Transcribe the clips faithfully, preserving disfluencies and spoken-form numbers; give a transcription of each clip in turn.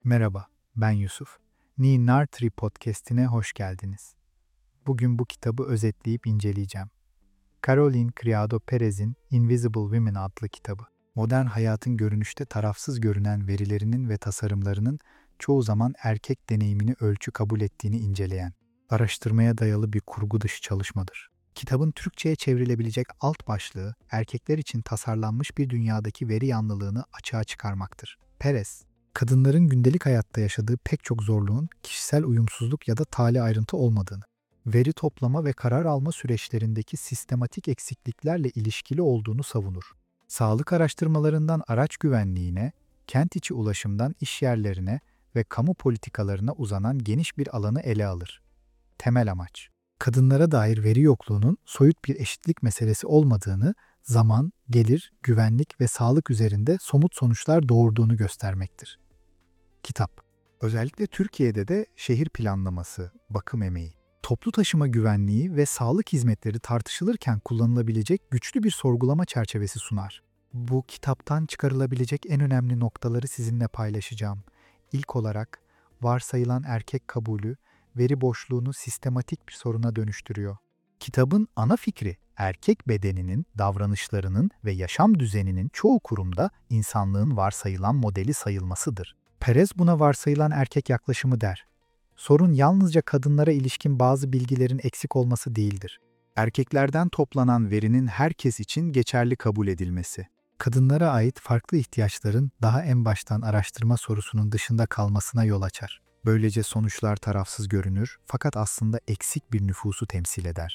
Merhaba, ben Yusuf. Ni Nartri podcast'ine hoş geldiniz. Bugün bu kitabı özetleyip inceleyeceğim. Caroline Criado Perez'in Invisible Women adlı kitabı. Modern hayatın görünüşte tarafsız görünen verilerinin ve tasarımlarının çoğu zaman erkek deneyimini ölçü kabul ettiğini inceleyen, araştırmaya dayalı bir kurgu dışı çalışmadır. Kitabın Türkçe'ye çevrilebilecek alt başlığı, erkekler için tasarlanmış bir dünyadaki veri yanlılığını açığa çıkarmaktır. Perez, kadınların gündelik hayatta yaşadığı pek çok zorluğun kişisel uyumsuzluk ya da tali ayrıntı olmadığını, veri toplama ve karar alma süreçlerindeki sistematik eksikliklerle ilişkili olduğunu savunur. Sağlık araştırmalarından araç güvenliğine, kent içi ulaşımdan iş yerlerine ve kamu politikalarına uzanan geniş bir alanı ele alır. Temel amaç, kadınlara dair veri yokluğunun soyut bir eşitlik meselesi olmadığını, zaman, gelir, güvenlik ve sağlık üzerinde somut sonuçlar doğurduğunu göstermektir. Kitap, özellikle Türkiye'de de şehir planlaması, bakım emeği, toplu taşıma güvenliği ve sağlık hizmetleri tartışılırken kullanılabilecek güçlü bir sorgulama çerçevesi sunar. Bu kitaptan çıkarılabilecek en önemli noktaları sizinle paylaşacağım. İlk olarak, varsayılan erkek kabulü, veri boşluğunu sistematik bir soruna dönüştürüyor. Kitabın ana fikri, erkek bedeninin, davranışlarının ve yaşam düzeninin çoğu kurumda insanlığın varsayılan modeli sayılmasıdır. Perez buna varsayılan erkek yaklaşımı der. Sorun yalnızca kadınlara ilişkin bazı bilgilerin eksik olması değildir. Erkeklerden toplanan verinin herkes için geçerli kabul edilmesi. Kadınlara ait farklı ihtiyaçların daha en baştan araştırma sorusunun dışında kalmasına yol açar. Böylece sonuçlar tarafsız görünür fakat aslında eksik bir nüfusu temsil eder.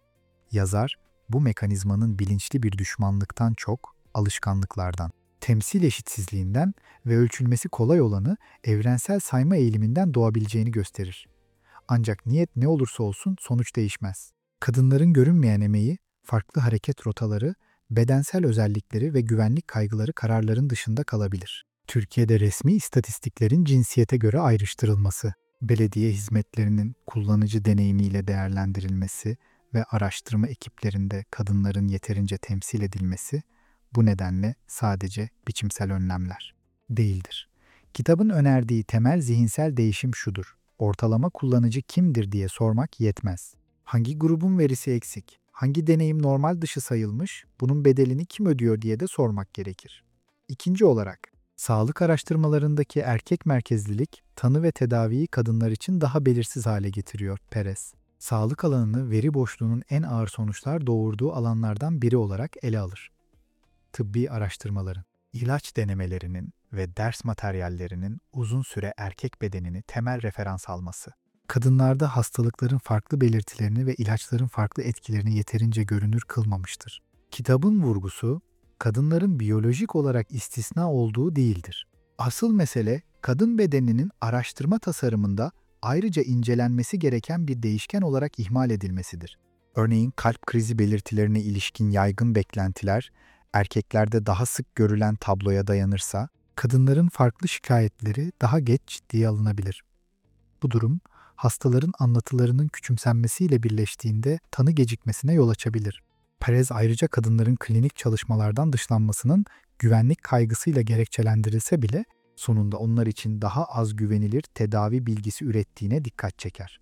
Yazar, bu mekanizmanın bilinçli bir düşmanlıktan çok, alışkanlıklardan, temsil eşitsizliğinden ve ölçülmesi kolay olanı evrensel sayma eğiliminden doğabileceğini gösterir. Ancak niyet ne olursa olsun sonuç değişmez. Kadınların görünmeyen emeği, farklı hareket rotaları, bedensel özellikleri ve güvenlik kaygıları kararların dışında kalabilir. Türkiye'de resmi istatistiklerin cinsiyete göre ayrıştırılması, belediye hizmetlerinin kullanıcı deneyimiyle değerlendirilmesi ve araştırma ekiplerinde kadınların yeterince temsil edilmesi, bu nedenle sadece biçimsel önlemler değildir. Kitabın önerdiği temel zihinsel değişim şudur: ortalama kullanıcı kimdir diye sormak yetmez. Hangi grubun verisi eksik, hangi deneyim normal dışı sayılmış, bunun bedelini kim ödüyor diye de sormak gerekir. İkinci olarak, sağlık araştırmalarındaki erkek merkezlilik, tanı ve tedaviyi kadınlar için daha belirsiz hale getiriyor Perez. Sağlık alanını veri boşluğunun en ağır sonuçlar doğurduğu alanlardan biri olarak ele alır. Tıbbi araştırmaların, ilaç denemelerinin ve ders materyallerinin uzun süre erkek bedenini temel referans alması, kadınlarda hastalıkların farklı belirtilerini ve ilaçların farklı etkilerini yeterince görünür kılmamıştır. Kitabın vurgusu, kadınların biyolojik olarak istisna olduğu değildir. Asıl mesele, kadın bedeninin araştırma tasarımında ayrıca incelenmesi gereken bir değişken olarak ihmal edilmesidir. Örneğin kalp krizi belirtilerine ilişkin yaygın beklentiler, erkeklerde daha sık görülen tabloya dayanırsa, kadınların farklı şikayetleri daha geç ciddiye alınabilir. Bu durum, hastaların anlatılarının küçümsenmesiyle birleştiğinde tanı gecikmesine yol açabilir. Perez ayrıca kadınların klinik çalışmalardan dışlanmasının güvenlik kaygısıyla gerekçelendirilse bile, sonunda onlar için daha az güvenilir tedavi bilgisi ürettiğine dikkat çeker.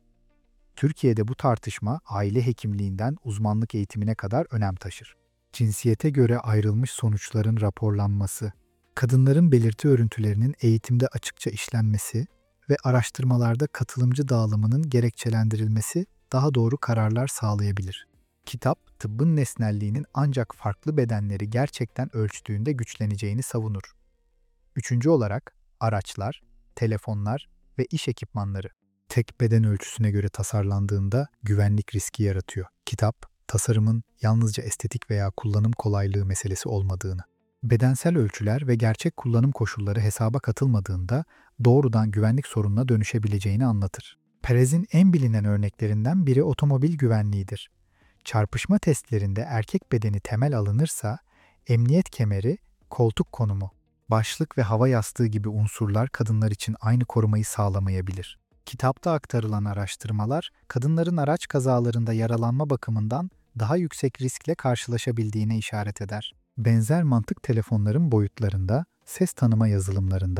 Türkiye'de bu tartışma aile hekimliğinden uzmanlık eğitimine kadar önem taşır. Cinsiyete göre ayrılmış sonuçların raporlanması, kadınların belirti örüntülerinin eğitimde açıkça işlenmesi ve araştırmalarda katılımcı dağılımının gerekçelendirilmesi daha doğru kararlar sağlayabilir. Kitap, tıbbın nesnelliğinin ancak farklı bedenleri gerçekten ölçtüğünde güçleneceğini savunur. Üçüncü olarak, araçlar, telefonlar ve iş ekipmanları tek beden ölçüsüne göre tasarlandığında güvenlik riski yaratıyor. Kitap, tasarımın yalnızca estetik veya kullanım kolaylığı meselesi olmadığını, bedensel ölçüler ve gerçek kullanım koşulları hesaba katılmadığında doğrudan güvenlik sorununa dönüşebileceğini anlatır. Perez'in en bilinen örneklerinden biri otomobil güvenliğidir. Çarpışma testlerinde erkek bedeni temel alınırsa, emniyet kemeri, koltuk konumu, başlık ve hava yastığı gibi unsurlar kadınlar için aynı korumayı sağlamayabilir. Kitapta aktarılan araştırmalar, kadınların araç kazalarında yaralanma bakımından daha yüksek riskle karşılaşabildiğine işaret eder. Benzer mantık telefonların boyutlarında, ses tanıma yazılımlarında,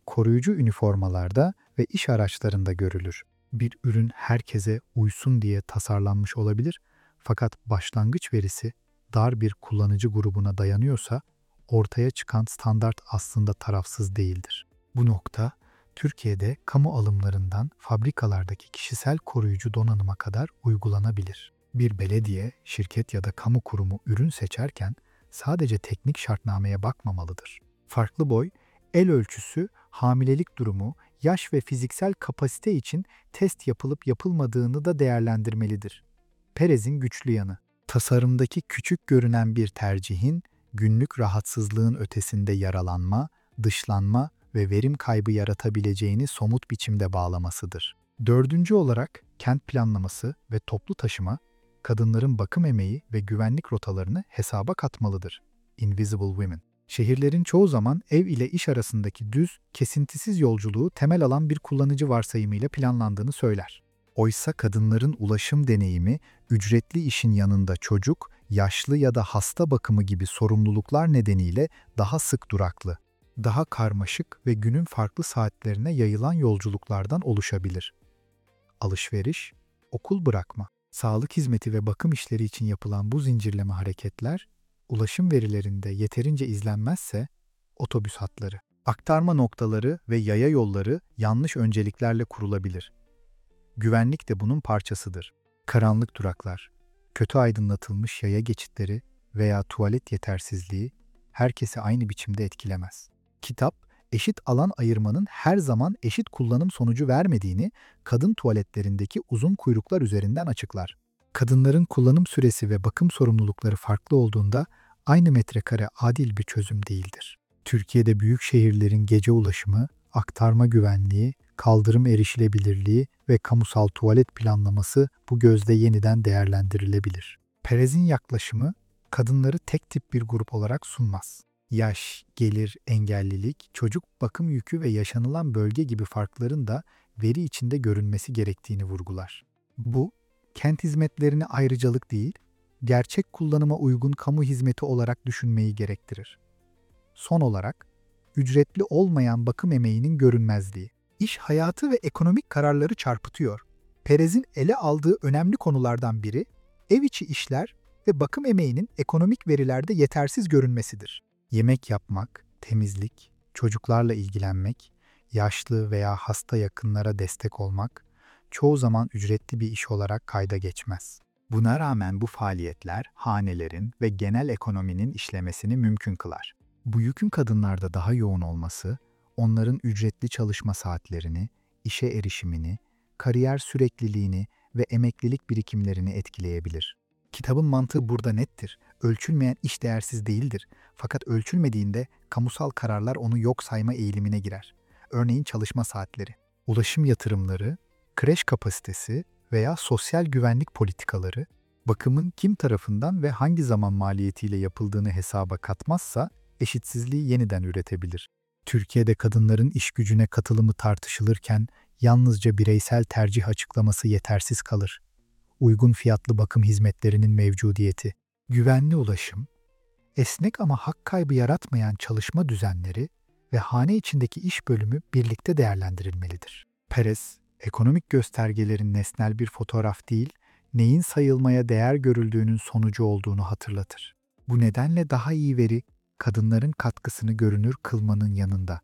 koruyucu üniformalarda ve iş araçlarında görülür. Bir ürün herkese uysun diye tasarlanmış olabilir, fakat başlangıç verisi dar bir kullanıcı grubuna dayanıyorsa ortaya çıkan standart aslında tarafsız değildir. Bu nokta Türkiye'de kamu alımlarından fabrikalardaki kişisel koruyucu donanıma kadar uygulanabilir. Bir belediye, şirket ya da kamu kurumu ürün seçerken sadece teknik şartnameye bakmamalıdır. Farklı boy, el ölçüsü, hamilelik durumu, yaş ve fiziksel kapasite için test yapılıp yapılmadığını da değerlendirmelidir. Perez'in güçlü yanı. Tasarımdaki küçük görünen bir tercihin, günlük rahatsızlığın ötesinde yaralanma, dışlanma ve verim kaybı yaratabileceğini somut biçimde bağlamasıdır. Dördüncü olarak kent planlaması ve toplu taşıma, kadınların bakım emeği ve güvenlik rotalarını hesaba katmalıdır. Invisible Women. Şehirlerin çoğu zaman ev ile iş arasındaki düz, kesintisiz yolculuğu temel alan bir kullanıcı varsayımıyla planlandığını söyler. Oysa kadınların ulaşım deneyimi, ücretli işin yanında çocuk, yaşlı ya da hasta bakımı gibi sorumluluklar nedeniyle daha sık duraklı, daha karmaşık ve günün farklı saatlerine yayılan yolculuklardan oluşabilir. Alışveriş, okul bırakma, sağlık hizmeti ve bakım işleri için yapılan bu zincirleme hareketler, ulaşım verilerinde yeterince izlenmezse otobüs hatları, aktarma noktaları ve yaya yolları yanlış önceliklerle kurulabilir. Güvenlik de bunun parçasıdır. Karanlık duraklar, kötü aydınlatılmış yaya geçitleri veya tuvalet yetersizliği herkesi aynı biçimde etkilemez. Kitap, eşit alan ayırmanın her zaman eşit kullanım sonucu vermediğini kadın tuvaletlerindeki uzun kuyruklar üzerinden açıklar. Kadınların kullanım süresi ve bakım sorumlulukları farklı olduğunda aynı metrekare adil bir çözüm değildir. Türkiye'de büyük şehirlerin gece ulaşımı, aktarma güvenliği, kaldırım erişilebilirliği ve kamusal tuvalet planlaması bu gözde yeniden değerlendirilebilir. Perez'in yaklaşımı, kadınları tek tip bir grup olarak sunmaz. Yaş, gelir, engellilik, çocuk bakım yükü ve yaşanılan bölge gibi farkların da veri içinde görünmesi gerektiğini vurgular. Bu, kent hizmetlerini ayrıcalık değil, gerçek kullanıma uygun kamu hizmeti olarak düşünmeyi gerektirir. Son olarak, ücretli olmayan bakım emeğinin görünmezliği. İş hayatı ve ekonomik kararları çarpıtıyor. Perez'in ele aldığı önemli konulardan biri, ev içi işler ve bakım emeğinin ekonomik verilerde yetersiz görünmesidir. Yemek yapmak, temizlik, çocuklarla ilgilenmek, yaşlı veya hasta yakınlara destek olmak, çoğu zaman ücretli bir iş olarak kayda geçmez. Buna rağmen bu faaliyetler, hanelerin ve genel ekonominin işlemesini mümkün kılar. Bu yükün kadınlarda daha yoğun olması, onların ücretli çalışma saatlerini, işe erişimini, kariyer sürekliliğini ve emeklilik birikimlerini etkileyebilir. Kitabın mantığı burada nettir. Ölçülmeyen iş değersiz değildir. Fakat ölçülmediğinde kamusal kararlar onu yok sayma eğilimine girer. Örneğin çalışma saatleri, ulaşım yatırımları, kreş kapasitesi veya sosyal güvenlik politikaları, bakımın kim tarafından ve hangi zaman maliyetiyle yapıldığını hesaba katmazsa eşitsizliği yeniden üretebilir. Türkiye'de kadınların iş gücüne katılımı tartışılırken yalnızca bireysel tercih açıklaması yetersiz kalır. Uygun fiyatlı bakım hizmetlerinin mevcudiyeti, güvenli ulaşım, esnek ama hak kaybı yaratmayan çalışma düzenleri ve hane içindeki iş bölümü birlikte değerlendirilmelidir. Perez, ekonomik göstergelerin nesnel bir fotoğraf değil, neyin sayılmaya değer görüldüğünün sonucu olduğunu hatırlatır. Bu nedenle daha iyi veri, kadınların katkısını görünür kılmanın yanında,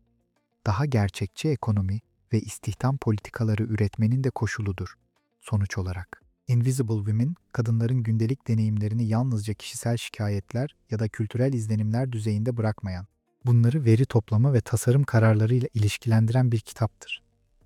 daha gerçekçi ekonomi ve istihdam politikaları üretmenin de koşuludur. Sonuç olarak, Invisible Women, kadınların gündelik deneyimlerini yalnızca kişisel şikayetler ya da kültürel izlenimler düzeyinde bırakmayan, bunları veri toplama ve tasarım kararlarıyla ilişkilendiren bir kitaptır.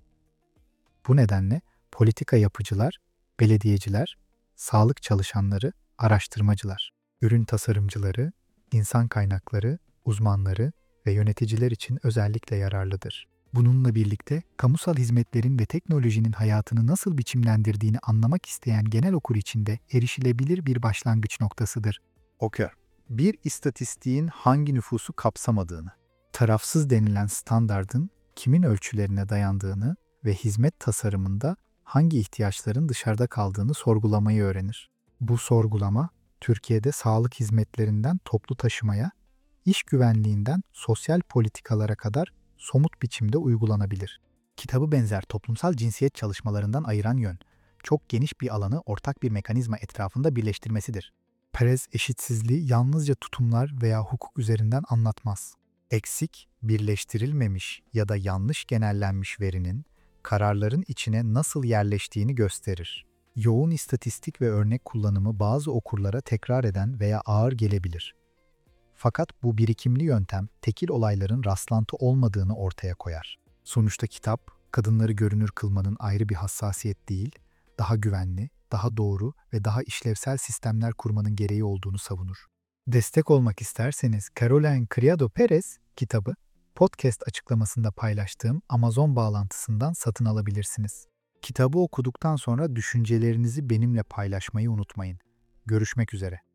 Bu nedenle politika yapıcılar, belediyeciler, sağlık çalışanları, araştırmacılar, ürün tasarımcıları, insan kaynakları, uzmanları ve yöneticiler için özellikle yararlıdır. Bununla birlikte kamusal hizmetlerin ve teknolojinin hayatını nasıl biçimlendirdiğini anlamak isteyen genel okur için de erişilebilir bir başlangıç noktasıdır. Okur, bir istatistiğin hangi nüfusu kapsamadığını, tarafsız denilen standardın kimin ölçülerine dayandığını ve hizmet tasarımında hangi ihtiyaçların dışarıda kaldığını sorgulamayı öğrenir. Bu sorgulama, Türkiye'de sağlık hizmetlerinden toplu taşımaya, iş güvenliğinden sosyal politikalara kadar somut biçimde uygulanabilir. Kitabı benzer toplumsal cinsiyet çalışmalarından ayıran yön, çok geniş bir alanı ortak bir mekanizma etrafında birleştirmesidir. Perez eşitsizliği yalnızca tutumlar veya hukuk üzerinden anlatmaz. Eksik, birleştirilmemiş ya da yanlış genellenmiş verinin kararların içine nasıl yerleştiğini gösterir. Yoğun istatistik ve örnek kullanımı bazı okurlara tekrar eden veya ağır gelebilir. Fakat bu birikimli yöntem tekil olayların rastlantı olmadığını ortaya koyar. Sonuçta kitap, kadınları görünür kılmanın ayrı bir hassasiyet değil, daha güvenli, daha doğru ve daha işlevsel sistemler kurmanın gereği olduğunu savunur. Destek olmak isterseniz Caroline Criado Perez kitabı, podcast açıklamasında paylaştığım Amazon bağlantısından satın alabilirsiniz. Kitabı okuduktan sonra düşüncelerinizi benimle paylaşmayı unutmayın. Görüşmek üzere.